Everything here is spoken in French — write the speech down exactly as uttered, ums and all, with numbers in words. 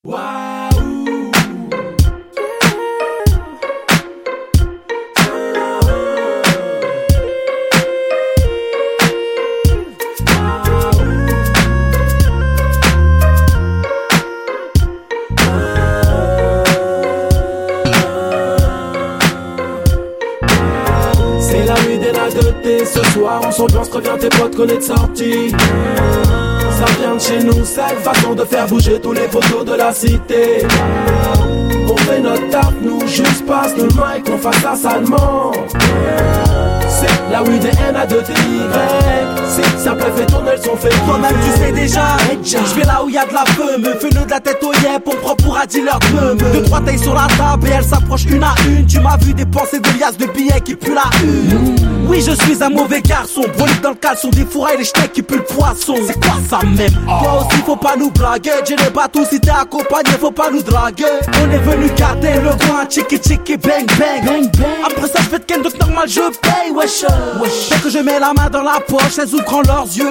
C'est la nuit des nattes de thé. Ce soir on s'ambiance, reviens tes potes qu'on est de sortie. Ça vient de chez nous, cette façon de faire bouger tous les poteaux de la cité. On fait notre taf, nous juste passe le mic, on fasse ça salement. C'est la nuit des N A deux T Y. C'est simple, fait tourner le son, fait toi-même tu sais déjà. Je vais là où y'a de la feume. Fais-le de la tête au yep, on prend pour un dealer de meum. Deux trois tailles sur la table et elles s'approchent une à une. Tu m'as vu dépenser de liasses de billets qui puent la une. Oui je suis un mauvais garçon, brolique dans le caleçon, des fourrailles, les steaks qui puent le poisson. C'est quoi ça même? Toi aussi faut pas nous blaguer. J'ai les bateaux, si t'es accompagné faut pas nous draguer. On est venu garder le coin, tchiki tchiki bang bang, bang, bang. Après ça je fais de ken donc normal je paye wesh. Dès que je mets la main dans la poche, elles ouvrent leurs yeux